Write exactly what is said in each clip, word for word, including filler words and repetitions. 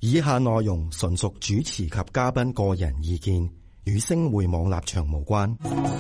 以下內容純屬主持及嘉賓個人意見，與星匯網立場無關。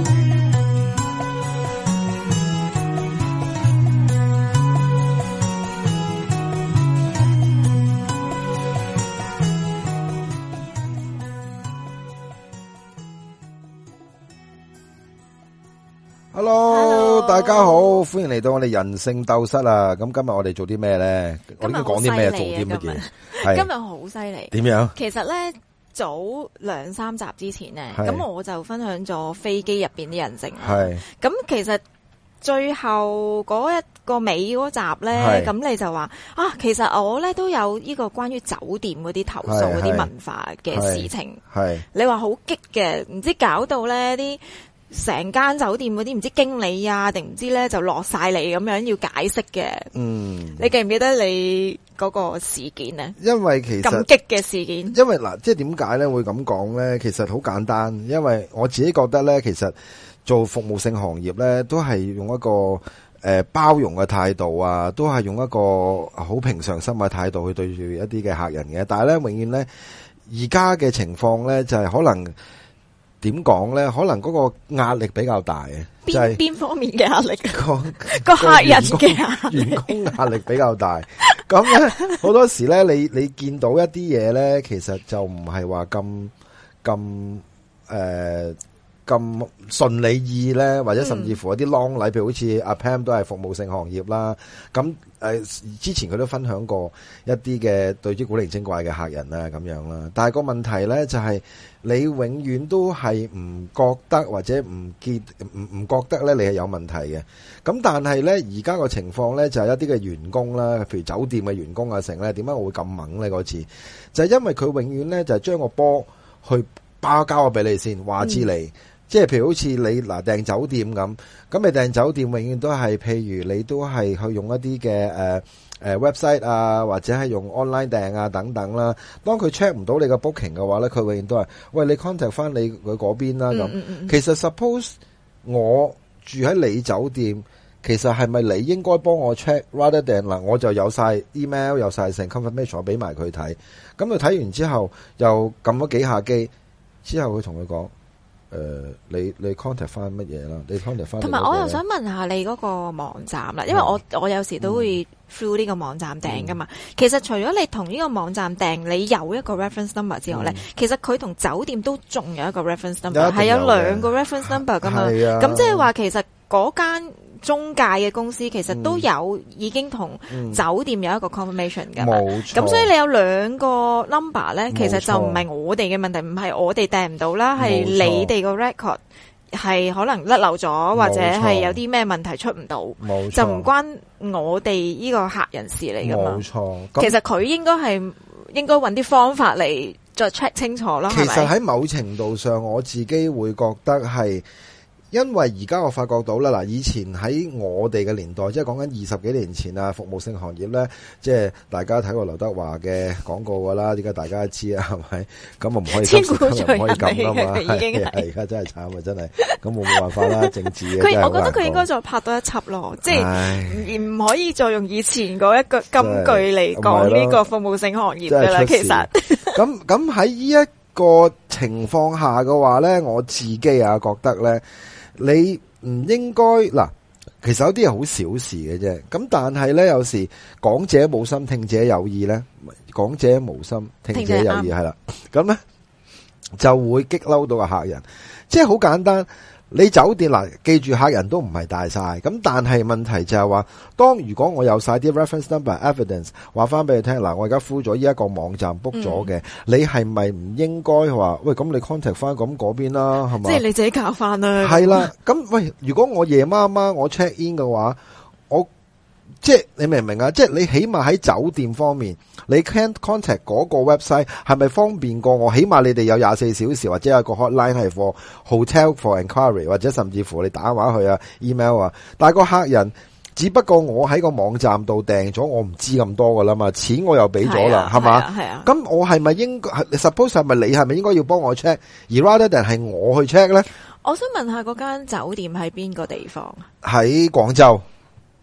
Hello， 大家好，歡迎嚟到我哋人性鬥室啊！咁今日我哋做啲咩咧？我應該講啲咩，做啲乜嘢？係今日好犀利。 點樣？ 其實咧，早兩三集之前咧，咁我就分享咗飛機入邊啲人性。係。咁其實最後嗰一個尾嗰集咧，咁你就話啊，其實我咧都有呢個關於酒店嗰啲投訴嗰啲文化嘅事情。係。你話好激嘅，唔知搞到咧啲。成間酒店嗰啲唔知經理啊，定唔知咧就落晒嚟咁樣要解釋嘅。嗯，你記唔記得你嗰個事件呢？ 因為其實咁激嘅事件， 因為嗱，即係點解咧會咁講咧？其實好簡單，因為我自己覺得咧，其實做服務性行業咧，都係用一個誒、呃、包容嘅態度啊，都係用一個好平常心嘅態度去對住一啲嘅客人嘅。但係咧，永遠咧，而家嘅情況咧，就係、是、可能。點講咧？可能嗰個壓力比較大嘅，就係邊方面嘅壓力？ 個個客人嘅壓力， 員工壓力比較大。咁咧，好多時咧，你你見到一啲嘢咧，其實就唔係話咁咁誒咁順利意咧，或者甚至乎一啲 long 禮，譬如好似阿 Pam 都係服務性行業啦。咁誒、呃，之前佢都分享過一啲嘅對於古靈精怪嘅客人啊，咁樣啦。但係個問題咧就係、是。你永遠都係唔覺得或者唔見唔唔覺得咧，你係有問題嘅。咁但係咧，而家個情況咧就係一啲嘅員工啦，譬如酒店嘅員工啊，成咧點解我會咁猛咧？嗰次就係因為佢永遠咧就係將個波去包交咗俾你先，話知你。嗯、即係譬如好似你嗱訂酒店咁，咁你訂酒店永遠都係譬如你都係去用一啲嘅誒。誒 website 啊，或者係用 online 訂啊等等啦。當佢 check 唔到你個 booking 嘅話咧，佢永遠都係喂你 contact 翻你佢嗰邊啦咁。嗯嗯、其實 suppose 我住喺你酒店，其實係咪你應該幫我 check？rather than 嗱，我就有晒 email 有晒成 confirmation 我俾埋佢睇。咁佢睇完之後又撳咗幾下機，之後佢同佢講。誒、呃，你你 contact 翻乜嘢啦？你 contact 翻同埋我又想問下你嗰個網站啦，因為我、嗯、我有時都會 through 呢個網站訂噶嘛。嗯、其實除咗你同呢個網站訂，你有一個 reference number 之外咧，嗯、其實佢同酒店都仲有一個 reference number， 係有兩個 reference number 噶嘛。咁即係話其實嗰間中介嘅公司其實都有、嗯、已經同酒店有一個 confirmation 噶嘛。冇錯。咁所以你有兩個 number 咧，其實就唔係我哋嘅問題，唔係我哋訂唔到啦，係你哋個 record 係可能甩漏咗，或者係有啲咩問題出唔到，就唔關我哋呢個客人事嚟噶嘛。冇錯。其實佢應該係應該揾啲方法嚟再 check 清楚啦。 其實喺某程度上，我自己會覺得係。因為而家我發覺到啦，嗱，以前喺我哋嘅年代，即係講緊二十幾年前啊，服務性行業咧，即係大家睇過劉德華嘅廣告噶啦，點解大家都知啊？係咪？咁啊唔可以今時今日唔可以咁噶嘛？係係而家真係慘啊！真係，咁我冇辦法啦，政治嘅。 佢我覺得佢應該再拍多一輯咯，即係而唔可以再用以前嗰一個金句嚟講呢個服務性行業噶啦。其實咁咁喺呢一個情況下嘅話咧，我自己啊覺得咧。你唔應該嗱，其實有啲係好小事嘅啫。咁但係咧，有時講者無心，聽者有意咧。講者無心，聽者有意係啦。咁咧就會激嬲到個客人，即係好簡單。你酒店嗱，記住客人都唔係大晒，咁但係問題就係話，當如果我有晒啲 reference number evidence，話翻俾你聽，嗱，我而家 full 咗呢一個網站 book 咗嘅，你係咪唔應該話，喂，咁你 contact 翻咁嗰邊啦，係嘛？ 即係你自己搞翻啦。 係啦，咁喂，如果我夜媽媽我 check in 嘅話，我即係你明唔明啊？即係你起碼喺酒店方面，你 can contact 嗰個 website 係咪方便過我？起碼你哋有廿四小時或者有個 hotline 係 for hotel for inquiry， 或者甚至乎你打電話去啊 email 啊。但係個客人只不過我喺個網站度訂咗，我唔知咁多噶啦嘛，錢我又俾咗啦，係嘛？係啊。咁我係咪應該 suppose 係咪你係咪應該要幫我 check？而 rather than 係我去 check 咧？ 我想問下嗰間酒店喺邊個地方？ 喺廣州。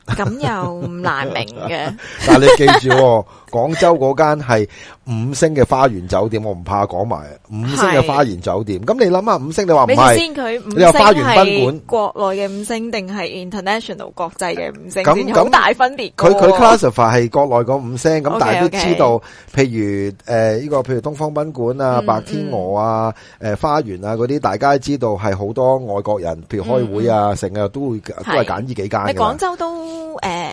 咁又唔難明嘅。 但係你記住喎，廣州嗰間係五星嘅花園酒店，我唔怕講埋五星嘅花園酒店。咁你諗下五星，你話唔你係？ 先佢五你話花園賓星館係國內嘅五星定係 international 國際嘅五星咁先好大分別㗎喎。 佢佢 classify 係國內嗰五星，咁 OK， 但係都 OK 知道，譬如誒呢個譬如東方賓館啊、 嗯白天鵝啊、誒花園啊嗰啲，大家知道係好多外國人，譬如開會啊，成日都會都係揀呢幾間你嘅啦。 廣州都誒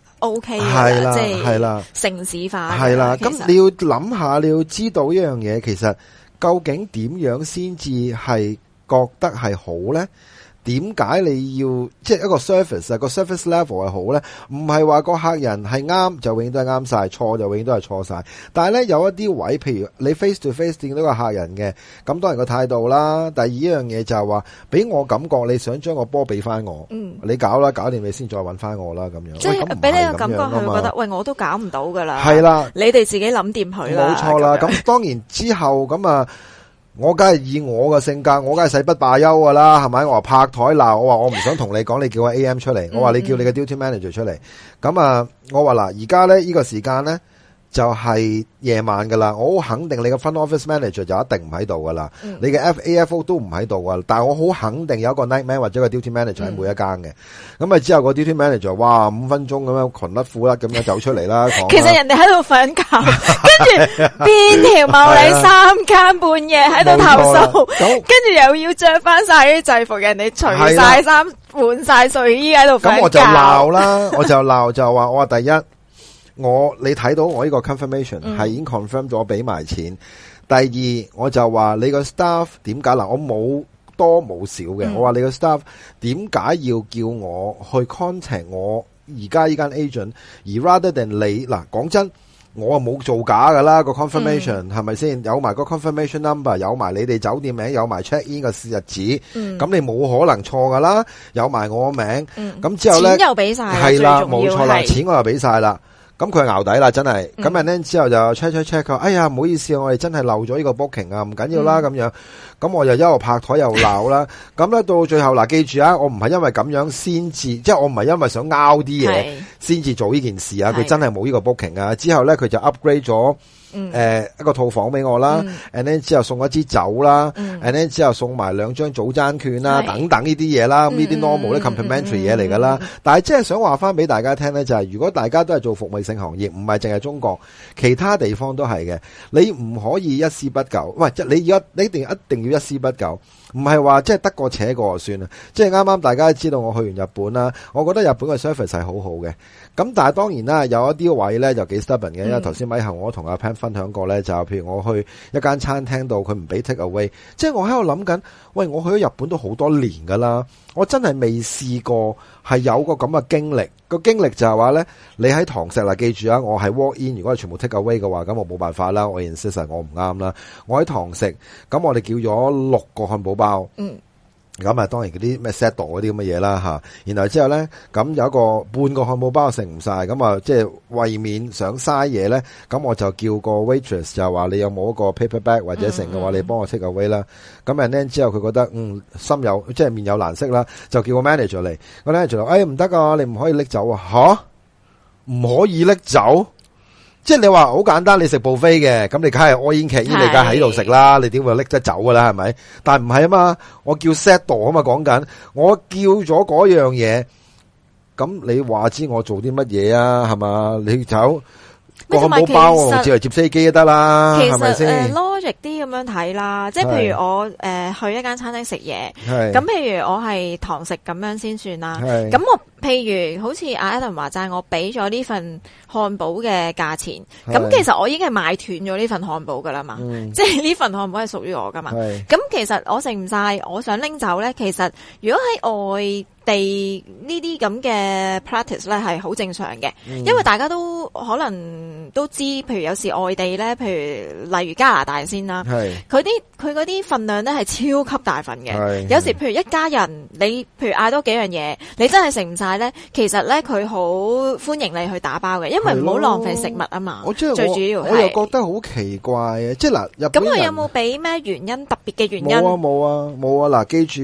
OK 係嘅啦即係係啦城市化嘅係啦， 其實咁你要諗下，你要知道一樣嘢，其實究竟點樣先至係覺得係好咧？點解你要即係一個 service 啊？個 service level 係好咧？唔係話個客人係啱就永遠都係啱晒，錯就永遠都係錯晒。但係咧有一啲位，譬如你 face to face 見到個客人嘅，咁當然個態度啦。第二樣嘢就係話，俾我感覺你想將個波俾翻我， 嗯你搞啦，搞掂你先再揾翻我啦，咁樣。 即係喂咁唔俾你個感覺， 係咁樣㗎嘛佢會覺得喂我都搞唔到噶啦。 係啦， 你哋自己諗掂佢啦。 冇錯啦。 咁樣咁當然之後咁啊，我梗係以我嘅性格，我梗係誓不罷休噶啦，係咪？我話拍台鬧，我話我唔想同你講，你叫我 A M 出嚟，我話你叫你嘅 duty manager 出嚟。咁啊，我話嗱，而家咧呢個時間咧就係夜晚噶啦，我好肯定你嘅 front office manager 就一定唔喺度噶啦， 嗯你嘅 F A F O 都唔喺度噶，但係我好肯定有一個 night man 或者個 duty manager 喺每一間嘅。咁啊之後個 duty manager 哇五分鐘咁樣裙甩褲甩咁樣走出嚟啦，講啦其實人哋喺度瞓覺，跟住邊條茂利三更半夜喺度投訴， 冇錯啦咁跟住又要着翻晒啲制服，人哋除晒衫換晒睡衣喺度瞓覺。 咁我就鬧啦，我就鬧就話我話第一。我你睇到我呢個 confirmation 係已經 confirm 咗俾埋錢。第二我就話你個 staff 點解嗱？我冇多冇少嘅，我話你個 staff 點解要叫我去 contact 我而家呢間 agent，而 rather than 你嗱講真，我啊冇做假噶啦個 confirmation 係咪先？有埋個 confirmation number，有埋你哋酒店名，有埋 check in 嘅日子，咁、 嗯、 你冇可能錯噶啦，有埋我名，咁、 嗯、 之後咧錢又俾晒， 係啦，冇錯啦， 係錢我又俾晒啦。咁佢係淆底啦，真係。咁人咧之後就 check check check 佢，哎呀唔好意思啊，我哋真係漏咗呢個 booking 啊，唔緊要啦咁樣。咁我就一路拍台又鬧啦。咁咧到最後嗱，記住啊，我唔係因為咁樣先至，即係我唔係因為想拗啲嘢先至做呢件事啊。佢真係冇呢個 booking 啊。之後咧佢就 upgrade 咗。誒、 嗯呃，一個套房俾我啦、嗯、，and then 之後送一支酒啦、嗯、，and then 之後送埋兩張早餐券啦，等等呢啲嘢啦，咁呢啲 normal 咧 complimentary 嘢嚟噶啦。嗯嗯嗯、但係即係想話翻俾大家聽咧，就係、是、如果大家都係做服務性行業，唔係淨係中國，其他地方都係嘅，你唔可以一絲不苟。喂，即係你而家你一定一定要一絲不苟，唔係話即係得過且過就算啦。即係啱啱大家都知道我去完日本啦，我覺得日本嘅 service 係好好嘅。咁但係當然啦，有一啲位咧就幾 stubborn 嘅，因為頭先咪後我同阿 Pan 分享過咧，就譬如我去一間餐廳度，佢唔俾 take away，即係我喺度諗緊，喂，我去咗日本都好多年噶啦，我真係未試過係有個咁嘅經歷。個經歷就係話咧，你喺堂食啦，記住啊，我係 walk in，如果係全部 take away 嘅話，咁我冇辦法啦，我 insist 我唔啱啦。我喺堂食，咁我哋叫咗六個漢堡包。嗯。咁啊，當然嗰啲咩 set 嗰啲咁嘅嘢啦吓，然後之後咧，咁有一個半個漢堡包食唔晒，咁啊，即係為免想嘥嘢咧，咁我就叫個 waitress 就話你有冇一個 paper bag 或者成嘅話，你幫我 take away 啦。咁然後之後佢覺得嗯心有即係面有難色啦，就叫個 manager 嚟，個 manager 話，誒唔得噶，你唔可以拎走啊，吓唔可以拎走。即係你話好簡單，你食 buffet 嘅，咁你梗係 all in 劇，你梗係喺度食啦，你點會拎得走噶啦，係咪？但係唔係啊嘛，我叫 set 度啊嘛，講緊，我叫咗嗰樣嘢，咁你話知我做啲乜嘢啊？係嘛？你走個漢堡包，我照嚟接飛機都得啦，係咪先？ logic 啲咁樣睇啦，即係譬如我誒、呃、去一間餐廳食嘢，咁譬如我係堂食咁樣先算啦。咁我譬如好似阿 Adam 話齋，我俾咗呢份漢堡嘅價錢，咁其實我已經係買斷咗呢份漢堡噶啦嘛，嗯、即係呢份漢堡係屬於我噶嘛。咁其實我食唔晒，我想拎走咧，其實如果喺外地呢啲咁嘅 practice 咧係好正常嘅，嗯、因為大家都可能都知，譬如有時外地咧，譬如例如加拿大先啦，佢啲佢嗰啲份量咧係超級大份嘅，有時譬如一家人，你譬如嗌多幾樣嘢，你真係食唔晒咧，其實咧佢好歡迎你去打包嘅，因為唔好浪費食物啊嘛。最主要我又覺得好奇怪嘅，即係嗱，日本人咁佢有冇俾咩原因特別嘅原因？ 冇啊冇啊冇啊！嗱，記住。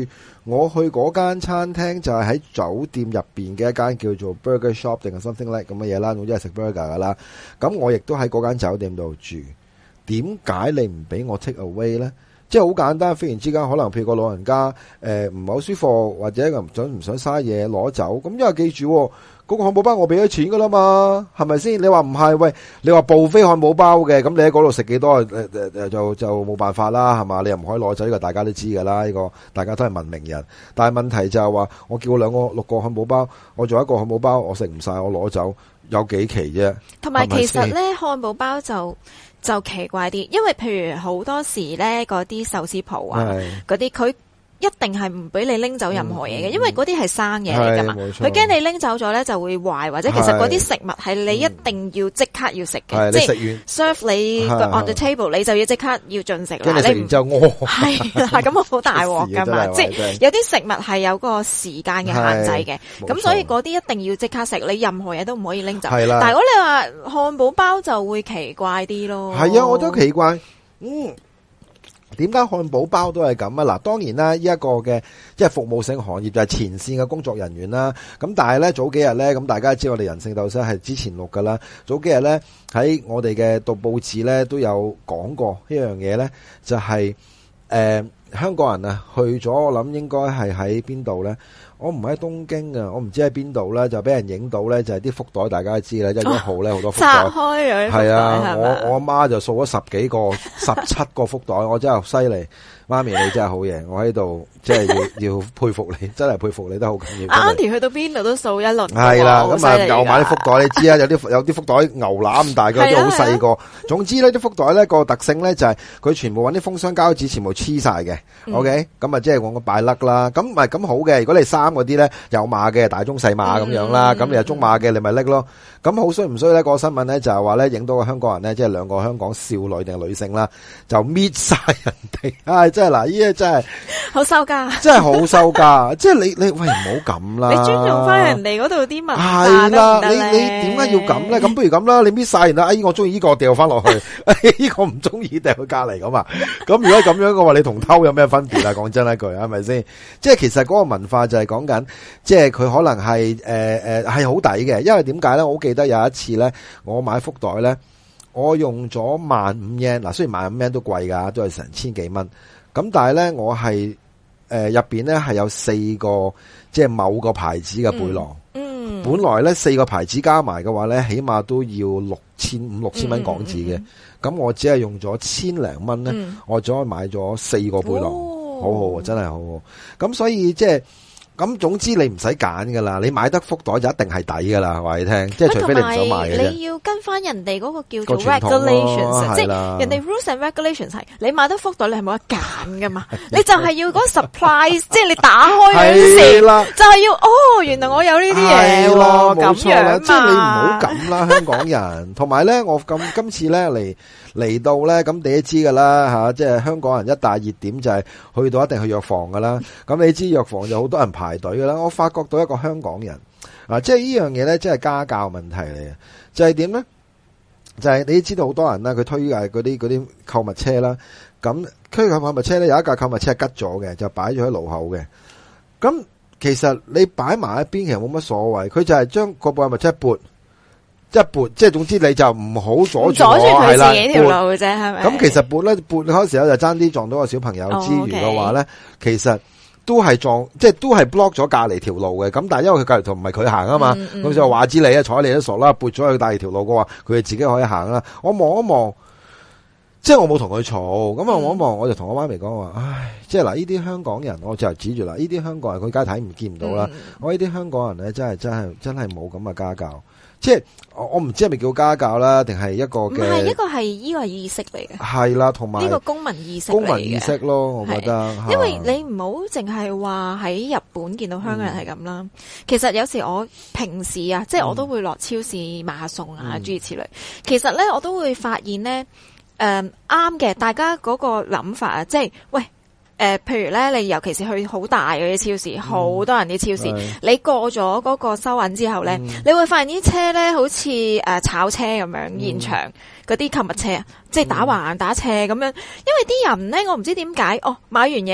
我去嗰間餐廳就係喺酒店入邊嘅一間叫做 Burger Shop 定係 something like 咁嘅嘢啦，總之係食 burger 噶啦。咁我亦都喺嗰間酒店度住。點解你唔俾我 take away 咧？即係好簡單，忽然之間可能譬如個老人家誒唔係好舒服，或者唔想唔想嘥嘢攞走。咁因為記住嗰、嗰個漢堡包我俾咗錢噶啦嘛，係咪先？你話唔係？喂，你話buffet漢堡包嘅，咁你喺嗰度食幾多誒誒誒就就冇辦法啦，係嘛？你又唔可以攞走，呢個大家都知噶啦，呢個大家都係文明人。但係問題就係話，我叫兩個六個漢堡包，我做一個漢堡包，我食唔晒，我攞走，有幾奇啫？ 同埋其實咧，漢堡包就。就奇怪啲，因為譬如好多時咧，嗰啲壽司鋪啊，嗰啲佢一定係唔俾你拎走任何嘢嘅，嗯、因為嗰啲係生嘢嚟噶嘛，佢驚你拎走咗咧就會壞，或者其實嗰啲食物係你一定要即刻要食嘅，即係 serve 你 on the table， 你就要即刻要進食啦。 你食完之後屙， 係啦，咁好大鑊噶嘛，即係有啲食物係有個時間嘅限制嘅，咁所以嗰啲一定要即刻食，你任何嘢都唔可以拎走。但係如果你話漢堡包就會奇怪啲咯。 係啊，我都奇怪，嗯。點解漢堡包都係咁啊？嗱，當然啦，呢一個嘅即係服務性行業就係前線嘅工作人員啦。咁但係咧早幾日咧，咁大家知我哋人性鬥室係之前錄噶啦。早幾日咧喺我哋嘅讀報紙咧都有講過一樣嘢咧，就係、是、誒、呃、香港人啊去咗，我諗應該係喺邊度咧？我唔喺東京啊，我唔知喺邊度咧，就俾人影到咧，就係啲福袋，大家都知啦，一號咧好多福袋，拆開咗，係啊，我我阿媽就掃咗十幾個、十七個福袋，我真係犀利，媽咪你真係好嘢，我喺度即係要要佩服你，真係佩服你都好緊要。 阿 Auntie 去到邊度都掃一輪， 係啦，咁啊又買啲福袋，你知啊，有啲有啲福袋牛腩咁大個，都好細個。總之呢啲福袋咧個特性咧就係佢全部揾啲封箱膠紙，全部黐晒嘅。OK，咁啊即係我個擺甩啦。咁唔係咁好嘅，如果你衫嗰啲咧有碼嘅大中細碼咁樣啦，咁你有中碼嘅你咪拎咯。咁好衰唔衰咧？個新聞咧就係話咧影到個香港人咧，即係兩個香港少女定係女性啦，就搣晒人哋。唉，真係嗱，呢啲真係好收家， 真係好收家。即係你你喂唔好咁啦， 你尊重翻人哋嗰度啲文化係啦， 得唔得咧？ 你你點解要咁咧？咁不如咁啦，你搣晒然啦，哎，我中意呢個掉翻落去，呢個唔中意掉去隔籬咁啊。咁如果咁樣嘅話，你同偷有咩分別啊？講真一句，係咪先？即係其實嗰個文化就係講緊，即係佢可能係誒誒係好抵嘅，因為點解咧？我好記得有一次咧，我買福袋咧，我用咗萬五 yen， 嗱雖然萬五 yen 都貴噶，都係成千幾蚊，咁但係咧我係誒入邊咧係有四個即係某個牌子嘅背囊，嗯，嗯本來咧四個牌子加埋嘅話咧，起碼都要六千五六千蚊港紙嘅，咁、嗯嗯嗯、我只係用咗千零蚊咧，嗯、我就可以買咗四個背囊，哦、好好真係好好，咁所以即係。咁總之你唔使揀噶啦，你買得福袋就一定係抵噶啦，話你聽，即係除非你唔想買嘅啫。 你要跟翻人哋嗰個叫做 regulations，即係人哋 rules and regulations 係，你買得福袋你係冇得揀噶嘛，你就係要嗰個 surprise， 即係你打開嗰時就係要哦，原來我有呢啲嘢喎，咁樣嘛， 即係你唔好咁啦，香港人。同埋咧，我咁今次咧嚟。嚟到咧，咁你都知噶啦吓，即係香港人一大熱點就係去到一定去藥房噶啦。咁你知藥房就好多人排隊噶啦。我發覺到一個香港人啊，即係呢樣嘢咧，即係家教問題嚟嘅。就係點咧？就係、是、你知道好多人啦，佢推介嗰啲嗰啲購物車啦。咁推介購物車咧，有一架購物車係吉咗嘅，就擺咗喺路口嘅。咁其實你擺埋一邊，其實冇乜所謂。佢就係將個購物車撥。即係撥，即係總之你就唔好阻住我，係啦， 條路啫，係咪？ 咁其實撥咧，撥嗰時候就爭啲撞到個小朋友之餘嘅話咧， oh, okay. 其實都係撞，即係都係 block 咗隔籬條路嘅。咁但係因為佢隔籬條唔係佢行啊嘛，咁、嗯嗯、就話之你啊，睬你都傻啦，撥咗去隔籬條路嘅話，佢哋自己可以行啦。我望一望，即係我冇同佢嘈，咁啊望一望，我就同我媽咪講話，唉，即係嗱，呢啲香港人，我就指住啦，呢啲香港人佢街睇唔見唔到啦，嗯、我呢啲香港人咧，真係真係真係冇咁嘅家教。即係我我唔知係咪叫家教啦，定係一個嘅？唔係， 一個係呢個係意識嚟嘅。係啦，同埋呢個公民意識嚟嘅。 公民意識咯，我覺得。 因為你唔好淨係話喺日本見到香港人係咁啦。嗯、其實有時我平時啊，即係我都會落超市買下餸啊，諸如此類。其實咧，我都會發現咧，誒啱嘅，大家嗰個諗法啊，即係喂。誒、呃，譬如咧，你尤其是去好大嗰啲超市，好、嗯、多人啲超市，是你過咗嗰個收銀之後咧，嗯、你會發現啲車咧好似誒、呃、炒車咁樣，嗯、現場嗰啲購物車，即係打橫打斜咁樣。因為啲人咧，我唔知點解，哦，買完嘢啦，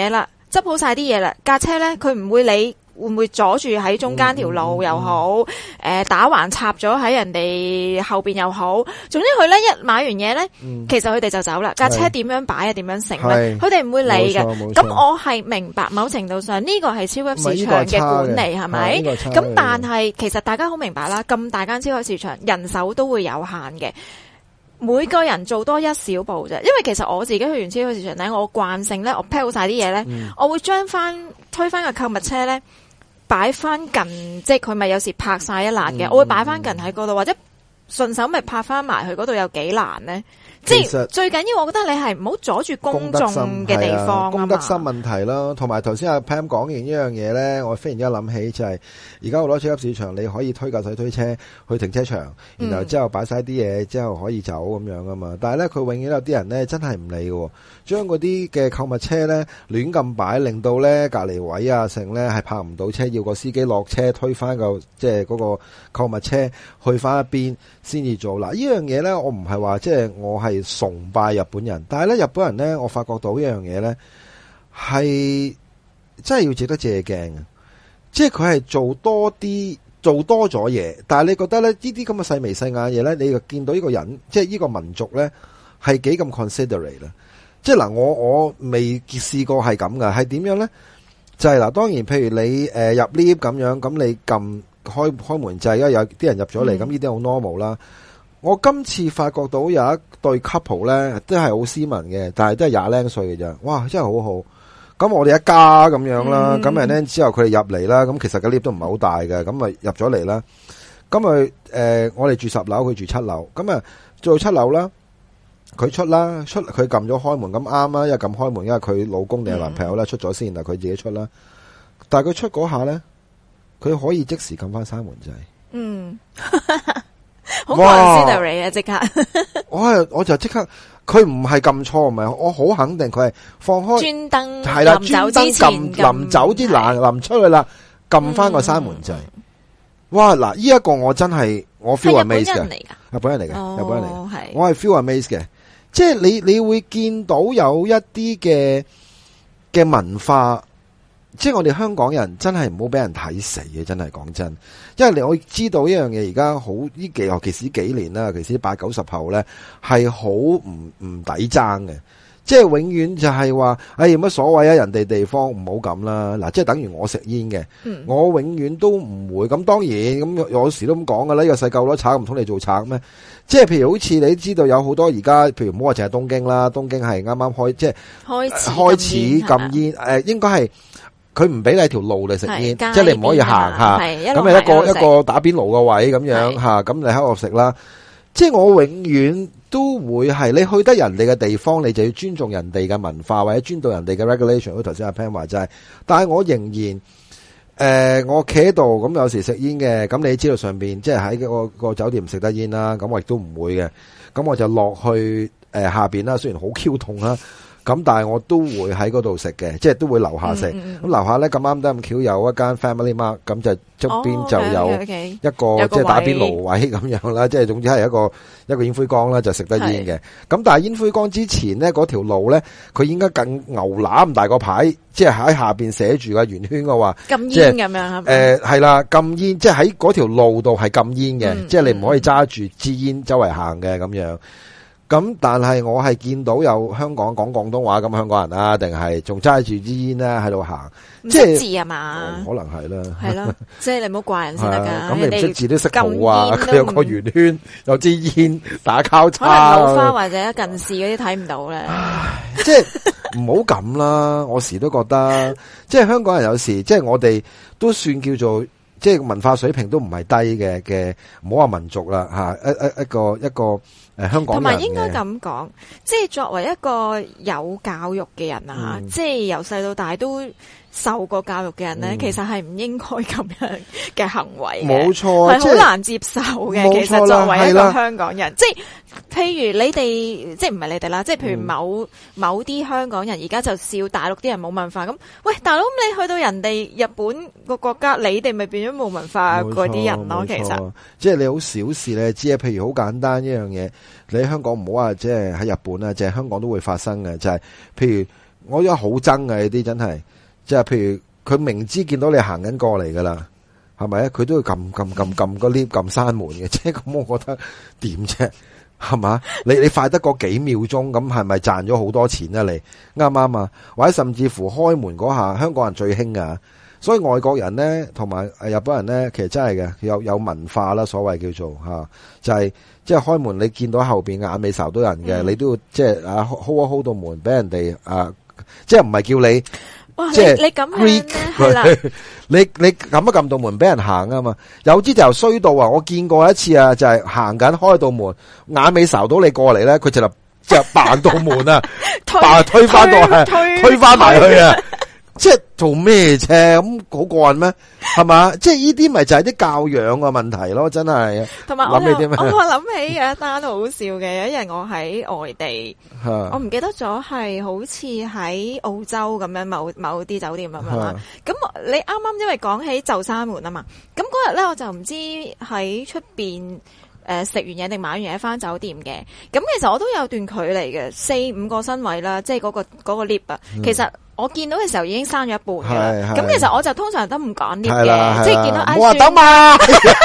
執好晒啲嘢啦，架車咧佢唔會理會唔會阻住喺中間條路又好，誒、呃、打橫插咗喺人哋後邊又好，總之佢咧一買完嘢咧， 嗯、 其實佢哋就走啦。架車點樣擺啊，點樣成咧， 係佢哋唔會理嘅。 冇錯冇錯咁我係明白某程度上呢個係超級市場嘅管理係咪？咁但係其實大家好明白啦，咁大間超級市場人手都會有限嘅。每個人做多一小步啫，因為其實我自己去完超級市場咧，我慣性咧，我 pack 好晒啲嘢咧，嗯、我會將翻推翻個購物車咧，擺翻近，即係佢咪有時拍晒一欄嘅，嗯、我會擺翻近喺嗰度，或者順手咪拍翻埋去嗰度，有幾難咧？即係最緊要，我覺得你係唔好阻住公眾嘅地方啊嘛。 公德心問題啦，同埋頭先阿 Pam 講完呢樣嘢咧，我忽然間諗起就係而家好多超級市場，你可以推架水推車去停車場，然後之後擺晒啲嘢，之後可以走咁樣噶嘛。但係咧，佢永遠有啲人咧真係唔理嘅，將嗰啲嘅購物車咧亂咁擺，令到咧隔離位啊剩咧係泊唔到車，要個司機落車推翻個即係嗰個購物車去翻一邊先至做。嗱，呢樣嘢咧，我唔係話即係我係崇拜日本人，但係咧日本人咧，我發覺到一樣嘢咧，係真係要值得借鏡嘅，即係佢係做多啲，做多咗嘢，但係你覺得咧呢啲咁嘅細眉細眼嘢咧，你又見到呢個人，即係呢個民族咧係幾咁 considerate 啦，即係嗱，我我未試過係咁噶，係點樣咧？就係嗱，當然，譬如你誒入 lift 咁樣，咁你撳開開門掣，因為有啲人入咗嚟，咁呢啲好 normal 啦。我今次發覺到有一對 couple 咧，都係好斯文嘅，但係都係廿零歲嘅啫。哇，真係好好。咁我哋一家咁樣啦，咁然咧之後佢哋入嚟啦，咁其實個 lift 都唔係好大嘅，咁咪入咗嚟啦。咁佢誒，我哋住十樓，佢住七樓，咁啊做七樓啦，佢出啦，出佢撳咗開門，咁啱啦，因為撳開門，因為佢老公定係男朋友啦，出咗先，但係佢自己出啦。但係佢出嗰下咧，佢可以即時撳翻閂門掣。嗯。 好 considerate 啊！即刻， 我係我就即刻，佢唔係撳錯，唔係，我好肯定佢係放開專登係啦， 臨走之前臨走之難臨出去啦，撳翻個閂門掣。嗯、哇！嗱，呢一個我真係我 feel amazed 嘅，日本人嚟嘅， 哦、 日本人嚟嘅， 係我係 feel amazed 嘅，即係你你會見到有一啲嘅嘅文化。即係我哋香港人真係唔好俾人睇死嘅，真係講真，因為你我知道一樣嘢，而家好呢幾尤其是幾年啦，尤其是八九十後咧，係好唔唔抵爭嘅。即係永遠就係話，哎有乜所謂啊？人哋地方唔好咁啦。嗱，即係等於我食煙嘅，嗯、我永遠都唔會。咁當然咁有時都咁講噶啦。呢、這個世界好多賊，唔通你做賊咩？即係譬如好似你知道有好多而家，譬如唔好話淨係東京啦，東京係啱啱開即係開始開始禁煙，誒、呃、應該係。佢唔俾你條路嚟食煙，即係你唔可以行下。咁係一個一個打邊爐個位咁樣吓，咁你喺度食啦。即係我永遠都會係你去得人哋嘅地方，你就要尊重人哋嘅文化或者尊重人哋嘅 regulation。好似頭先阿 Pan 話齋，但係我仍然誒、呃，我企喺度咁有時食煙嘅，咁你知道上邊即係喺個個酒店唔食得煙啦，咁我亦都唔會嘅。咁我就落去誒、呃、下邊啦，雖然好 Q 痛啦。咁但係我都會喺嗰度食嘅，即係都會樓下食。咁樓下咧咁啱得咁巧有一間 Family Mart，咁就側邊就有一個即係打邊爐位咁樣啦。即係總之係一個一個煙灰缸啦，就食得煙嘅。咁但係煙灰缸之前咧，嗰條路咧，佢應該更牛腩咁大個牌，即係喺下邊寫住個圓圈嘅話， 禁煙咁樣係咪？ 誒係啦，禁煙，即係喺嗰條路度係禁煙嘅，即係你唔可以揸住支煙周圍行嘅咁樣。咁但係我係見到有香港講廣東話咁香港人啊，定係仲揸住支煙咧喺度行，即係字啊嘛？ 可能係啦， 係咯，即係你唔好怪人先得噶。 咁你唔識字都識圖啊！佢有個圓圈，有支煙打交叉， 可能老花或者近視嗰啲睇唔到咧。 即係唔好咁啦！我時都覺得，即係香港人有時，即係我哋都算叫做。即係文化水平都唔係低嘅嘅，唔好話民族啦吓，一一一個一個誒、呃、香港人。同埋應該咁講，即係作為一個有教育嘅人啊，嗯、即係由細到大都受過教育嘅人咧，嗯、其實係唔應該咁樣嘅行為嘅，冇錯，係好難接受嘅。其實作為一個香港人，即係譬如你哋，即係唔係你哋啦，即係譬如某、嗯、某啲香港人而家就笑大陸啲人冇文化，咁喂大佬，咁你去到人哋日本個國家，你哋咪變咗冇文化嗰啲人咯？其實即係你好小事咧，知啊？譬如好簡單一樣嘢，你喺香港唔好話，即係喺日本啊，即係香港都會發生嘅，就係、是、譬如。 我覺得好憎嘅呢啲真係，即係譬如佢明知見到你行緊過嚟噶啦，係咪啊？佢都會撳撳撳撳個 lift 撳閂門嘅，即係咁，我覺得點啫？係嘛？你你快得個幾秒鐘，咁係咪賺咗好多錢啊？你啱唔啱啊？或者甚至乎開門嗰下，香港人最興噶，所以外國人咧同埋日本人咧，其實真係嘅，有有文化啦，所謂叫做吓、啊，就係、是、即係開門，你見到後邊眼尾睄到人嘅，嗯、你都要即係啊 hold 一 hold 到門俾人哋啊，即係唔係叫你。 哇！ 即係你你咁樣咧，係啦， 你你撳一撳道門俾人行啊嘛，有啲就衰到啊！我見過一次啊，就係行緊開道門，眼尾睄到你過嚟咧，佢就就扮道門啊，扮推翻到係推翻埋去啊！即係做咩啫？咁好過癮咩？係嘛？即係呢啲咪就係啲教養嘅問題咯，真係。 同埋我又我我諗起有一單好笑嘅，有一日我喺外地，我唔記得咗係好似喺澳洲咁樣某某啲酒店咁樣啦。咁你啱啱因為講起就閂門啊嘛，咁嗰日咧我就唔知喺出邊誒食完嘢定買完嘢翻酒店嘅。咁其實我都有段距離嘅，四五個身位啦，即係嗰個嗰個 lift 啊，其實。我見到嘅時候已經閂咗一半嘅，咁其實我就通常都唔講 lift 嘅，即係見到哎算等嘛，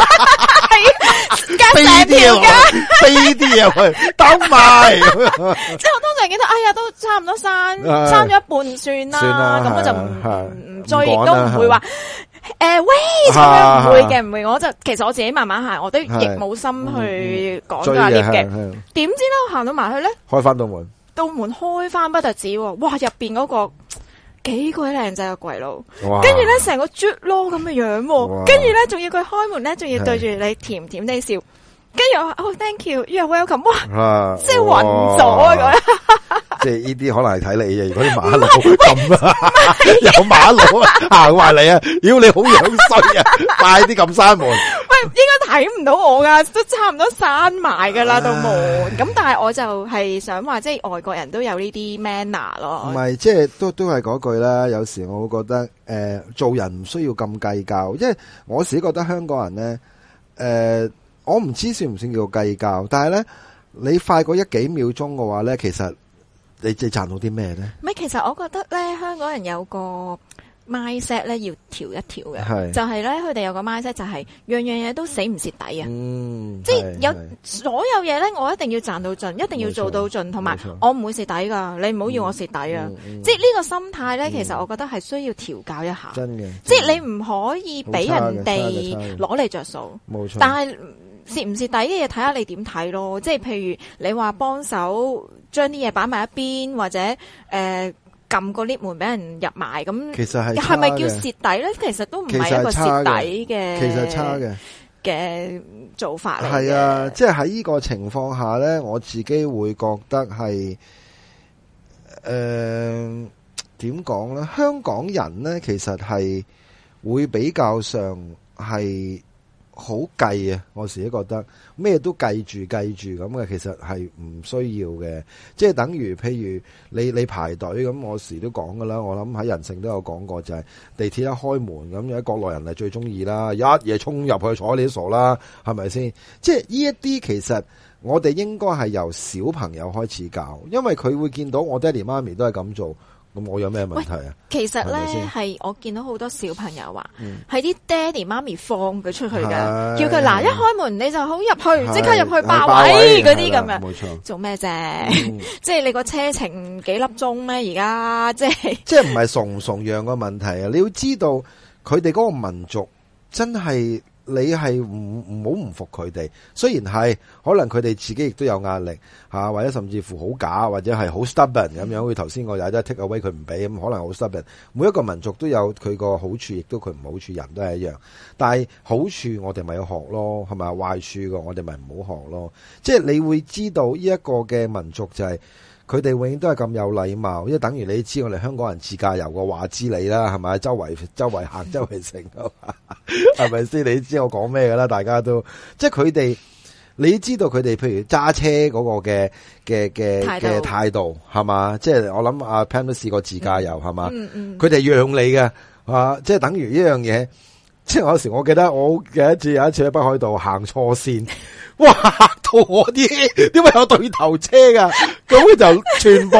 飛啲啊，飛啲啊，等埋。即係我通常見到哎呀都差唔多閂閂咗一半算啦，咁我就唔唔追，亦都唔會話誒喂，咁樣唔會嘅，唔會。我就其實我自己慢慢行，我都亦冇心去講咗 lift 嘅。點知咧我行到埋去咧， 開翻道門。 道門開翻不特止，哇！入邊嗰個幾鬼靚仔嘅櫃佬，跟住咧成個啜咯咁嘅樣，跟住咧仲要佢開門咧，仲要對住你甜甜地笑，跟住我話哦 ，thank you，you are welcome，哇，即係暈咗啊咁。 即係呢啲可能係睇你嘅，如果啲馬路咁啊，有馬路行埋嚟啊，妖你好樣衰啊，快啲撳閂門。 喂，應該睇唔到我噶，都差唔多閂埋噶啦道門。咁但係我就係想話，即係外國人都有呢啲 manner 咯。 唔係，即係都都係嗰句啦。有時我會覺得，誒、呃，做人唔需要咁計較，因為我自己覺得香港人咧，誒、呃，我唔知算唔算叫計較，但係咧，你快過一幾秒鐘嘅話咧，其實。你即係賺到啲咩咧？ 唔係，其實我覺得咧，香港人有個 mindset 咧，要調一調嘅，是就係咧，佢哋有個 mindset 就係樣樣嘢都死唔蝕底啊！嗯，即係有所有嘢咧，我一定要賺到盡，一定要做到盡，同埋我唔會蝕底噶，你唔好要我蝕底啊！嗯嗯、即係呢個心態咧，嗯、其實我覺得係需要調教一下。真嘅，即係你唔可以俾人哋攞嚟着數，冇錯。但係蝕唔蝕底嘅嘢，睇下你點睇咯。即係譬如你話幫手。將啲嘢擺埋一邊，或者誒撳、呃、個 lift 門俾人入埋，咁其實係係咪叫蝕底咧？其實都唔係一個蝕底嘅， 其實差嘅嘅做法嚟嘅。係啊，即係喺呢個情況下咧，我自己會覺得係誒點講咧？香港人咧，其實係會比較上係。好計啊！我自己覺得咩都計住計住咁嘅，其實係唔需要嘅。即係等於譬如你你排隊咁，我時都講噶啦。我諗喺人性都有講過，就係地鐵一開門咁，有啲國內人係最中意啦，一嘢衝入去坐你都傻啦，係咪先？即係呢一啲其實我哋應該係由小朋友開始教，因為佢會見到我爹哋媽咪都係咁做。咁我有咩問題啊？ 其實咧係我見到好多小朋友話，係啲爹哋媽咪放佢出去噶，叫佢嗱一開門你就好入去，即刻入去霸位嗰啲咁樣。冇錯，做咩啫？即係你個車程幾粒鐘咩？而家即係即係唔係崇唔崇讓個問題啊？你要知道佢哋嗰個民族真係。你係唔唔好唔服佢哋，雖然係可能佢哋自己亦都有壓力吓，或者甚至乎好假，或者係好 stubborn 咁樣。好似頭先我有得 take away 佢唔俾，咁可能好 stubborn。每一個民族都有佢個好處，亦都佢唔好處，人都係一樣。但係好處我哋咪要學咯，係咪？壞處個我哋咪唔好學咯。即係你會知道呢一個嘅民族就係、是。佢哋永遠都係咁有禮貌，因為等於你知我哋香港人自駕遊嘅話之你啦，係咪？周圍周圍行，周圍食，係咪先？你知我講咩噶啦？大家都即係佢哋，你知道佢哋譬如揸車嗰個嘅嘅嘅嘅態度係嘛？即係我諗阿 Pam 都試過自駕遊係嘛？佢哋讓你嘅啊，即係等於一樣嘢。即係有時我記得我有一次有一次喺北海道行錯線。哇！嚇到我啲，點解有對頭車噶？咁佢就全部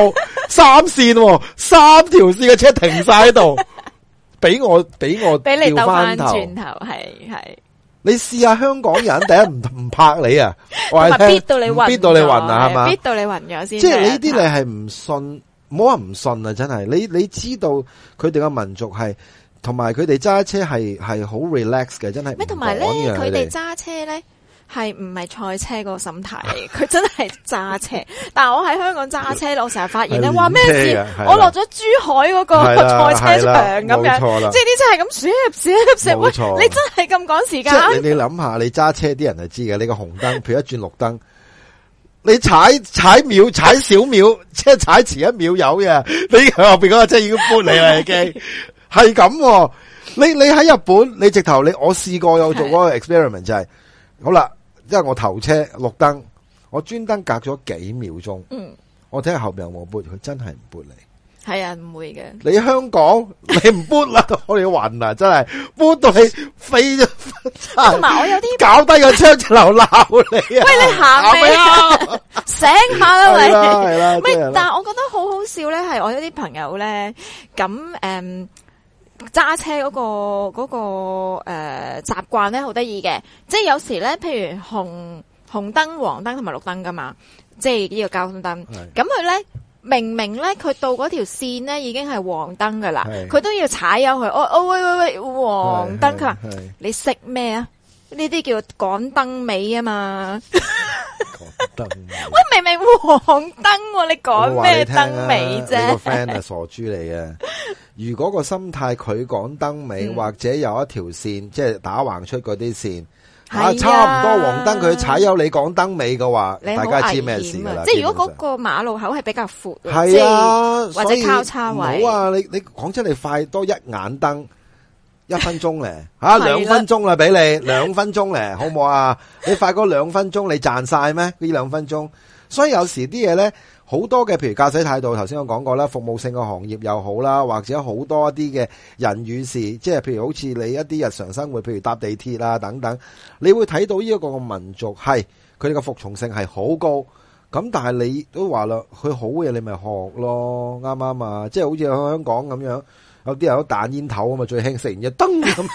三線喎，三條線嘅車停晒喺度，俾我俾我俾你調兜翻頭。 轉頭，係係。 你試下香港人第一唔唔拍你啊，我同埋係逼到你暈咗， 逼到你暈啊，係嘛？ 逼到你暈咗先。 即係你呢啲你係唔信，唔好話唔信啊！真係，你你知道佢哋嘅民族係，同埋佢哋揸車係係好 relax 嘅，真係。 咩？同埋咧， 佢佢哋揸車咧係唔係賽車嗰個心態嚟？佢真係揸車。但係我喺香港揸車，我成日發現咧，話咩事？我落咗珠海嗰個賽車場咁樣，即係啲車係咁閃閃閃。喂，你真係咁趕時間？ 你你諗下，你揸車啲人就知嘅，你個紅燈，譬如一轉綠燈。你踩踩秒踩少秒，即係踩遲一秒有嘅，你後邊嗰個車已經搬你啦，已經係咁。你你喺日本，你直頭你我試過有做嗰個 experiment 就係、是，好啦，因為我頭車綠燈，我專登隔咗幾秒鐘，嗯，我睇下後邊有冇搬，佢真係唔搬你。 係啊，唔會嘅。 你香港你唔搬啦，我哋暈啊，真係搬到你飛咗。 同埋我有啲搞低個窗就鬧你啊！ 喂，你行未啊？醒下啦，喂！ 係啦， 唔係，但係我覺得好好笑咧，係我有啲朋友咧，咁誒揸車嗰個嗰個誒習慣咧，好得意嘅，即係有時咧，譬如紅紅燈、黃燈同埋綠燈噶嘛，即係呢個交通燈，咁佢咧。明明咧，佢到嗰條線咧已經係黃燈噶啦，佢都要踩油佢。哦哦，喂喂喂，黃燈！佢話你識咩啊？呢啲叫趕燈尾啊嘛。 趕燈尾。 喂，明明黃燈，你趕咩燈尾啫？ 你個 friend 係傻豬嚟嘅。如果個心態佢趕燈尾，嗯、或者有一條線即係打橫出嗰啲線。啊，差唔多黃燈佢踩油，你講燈尾嘅話，大家知咩事噶啦？ 即係如果嗰個馬路口係比較闊， 係啊， 或者交叉位。 唔好啊！你你講真，你快多一眼燈，一分鐘咧，吓兩分鐘啦，俾你兩分鐘咧，好唔好啊？你快嗰兩分鐘，你賺晒咩？呢兩分鐘，所以有時啲嘢咧。好多嘅，譬如駕駛態度，頭先我講過啦，服務性嘅行業又好啦，或者好多一啲嘅人與事，即係譬如好似你一啲日常生活，譬如搭地鐵啊等等，你會睇到呢一個民族係佢哋嘅服從性係好高。咁但係你都話啦，佢好嘅嘢你咪學咯，啱唔啱啊？即係好似喺香港咁樣，有啲人都彈煙頭啊嘛，最興食完一燈咁。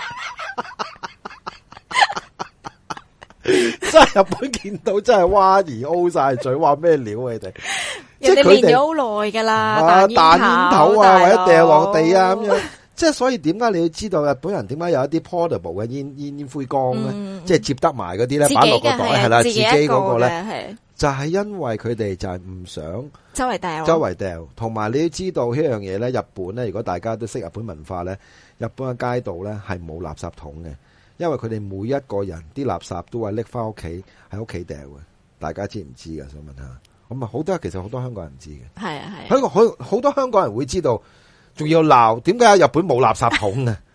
真係日本見到真係蛙兒 O 晒嘴，話咩料你哋？即係佢哋練咗好耐噶啦， 彈煙頭啊，或者掉落地啊咁樣。即係所以點解你要知道日本人點解有一啲 portable 嘅煙煙煙灰缸咧？嗯、即係接得埋嗰啲咧，擺落個袋係啦，自己嗰個咧，就係因為佢哋就係唔想周圍掉， 周圍掉。同埋你要知道呢樣嘢咧，日本咧，如果大家都識日本文化咧，日本嘅街道咧係冇垃圾桶嘅。因為佢哋每一個人啲垃圾都係拎翻屋企喺屋企掉嘅，大家知唔知噶？想問下，咁啊好多其實好多香港人唔知嘅， 係啊係。 香港好好多香港人會知道，仲要鬧點解日本冇垃圾桶嘅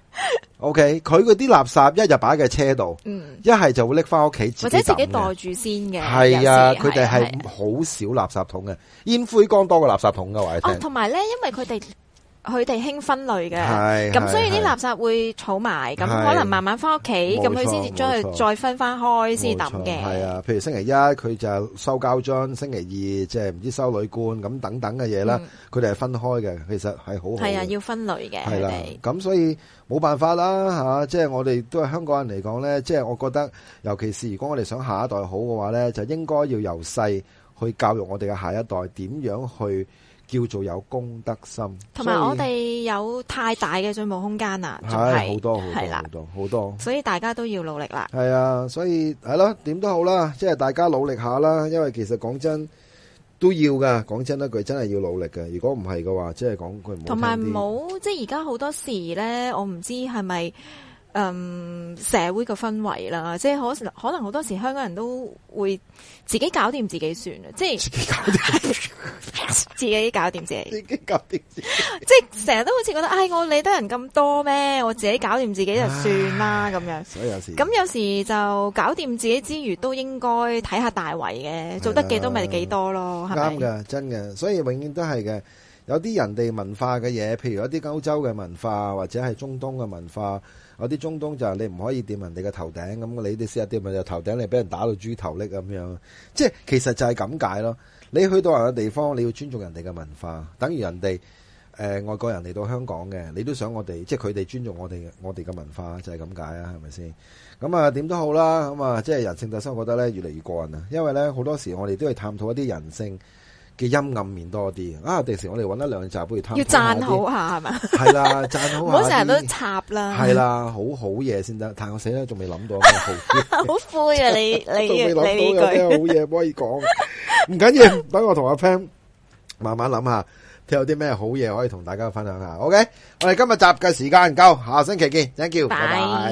？OK，佢嗰啲垃圾一日擺喺車度，一係就會拎翻屋企， 或者自己袋住先嘅。 係啊，佢哋係好少垃圾桶嘅，煙灰缸多過垃圾桶嘅話你聽。 哦，同埋咧，因為佢哋。佢哋興分類嘅，咁所以啲垃圾會儲埋，咁可能慢慢翻屋企，咁佢先至將佢再分翻開先抌嘅。係啊，譬如星期一佢就收膠樽，星期二即係唔知收鋁罐咁等等嘅嘢啦，佢哋係分開嘅，其實係好好。係啊， 要分類嘅。 係啦，咁所以冇辦法啦吓，即係我哋都係香港人嚟講咧，即係我覺得，尤其是如果我哋想下一代好嘅話咧，就應該要由細去教育我哋嘅下一代點樣去。叫做有公德心， 同埋我哋有太大嘅進步空間啦，仲係好多好多好多好多， 所以大家都要努力啦。 係啊，所以係咯，點都好啦，即係大家努力下啦。因為其實講真都要噶，講真一句真係要努力嘅。如果唔係嘅話，即係講句唔好聽啲。 同埋冇，即係而家好多時咧，我唔知係咪。嗯，社會嘅氛圍啦，即係可可能好多時香港人都會自己搞掂自己算啦，即係自己搞掂，自己搞掂自己， 自己搞掂自己， 即係成日都好似覺得，唉，我理得人咁多咩？我自己搞掂自己就算啦，咁樣。 所以有時， 咁有時就搞掂自己之餘，都應該睇下大圍嘅，做得幾多咪幾多咯，係咪？ 啱㗎，真嘅，所以永遠都係嘅。 有啲人哋文化嘅嘢，譬如有啲歐洲嘅文化或者係中東嘅文化，有啲中東就係你唔可以掂人哋嘅頭頂，咁你哋試下掂人哋頭頂，你俾人打到豬頭甩咁樣，即係其實就係咁解咯。你去到人嘅地方，你要尊重人哋嘅文化，等於人哋誒、呃、外國人嚟到香港嘅，你都想我哋即係佢哋尊重我哋我哋嘅文化，就係咁解啊，係咪先？咁啊點都好啦，咁啊即係人性特質，我覺得咧越嚟越過癮啊，因為咧好多時我哋都係探討一啲人性嘅陰暗面多啲啊！第時我哋揾一兩集不如探討下要讚好下係嘛？ 係啦，讚好下， 唔好成日都插啦。 係啦，好好嘢先得。但係我死啦，仲未諗到有咩好嘢。 好灰啊！你你仲未諗到你有咩好嘢可以講。唔緊要，等我同阿 Pam 慢慢諗下，睇有啲咩好嘢可以同大家分享下。OK，我哋今日集嘅時間夠，下星期見，thank you，拜拜。